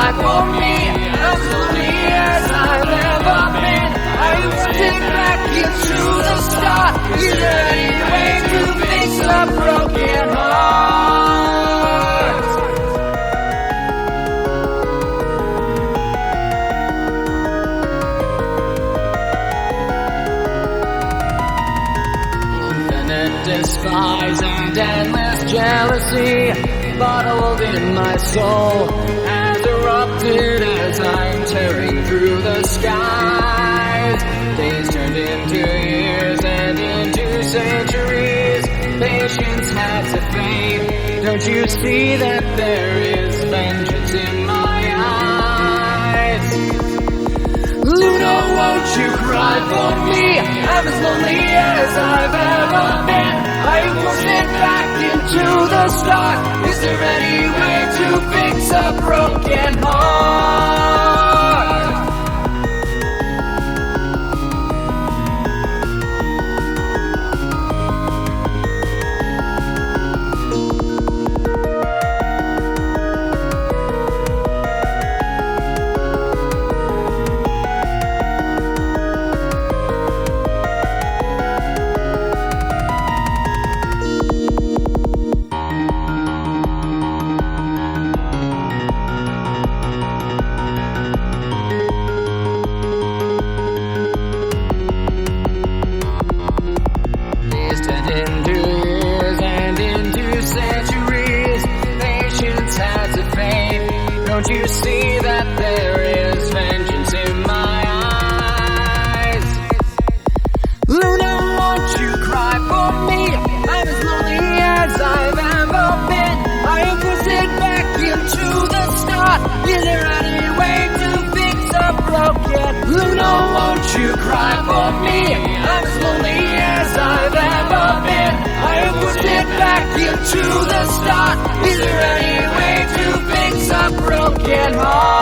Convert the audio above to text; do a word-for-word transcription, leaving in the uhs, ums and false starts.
cry for me. As lonely as I've ever been, I want it back into the start. Is there any way to fix a broken heart? Infinite despise and endless jealousy bottled in my soul has erupted as I'm tearing through the skies. Days turned into years and into centuries. Patience had to fade. Don't you see that there is vengeance in my eyes? Luna, won't you cry for me? I'm as lonely as I've ever been. I pushed it back into the start. Is there any way to fix a broken heart? Into years and into centuries, patience has a fade. Don't you see that there is vengeance in my eyes? Luna, won't you cry for me? I'm as lonely as I've ever been. I have pushed it back into the start. Is there any way to fix a broken? Luna, won't you cry for me? I'm as lonely as I've ever been. I have pushed it back into the start. Is there any way to fix a broken heart?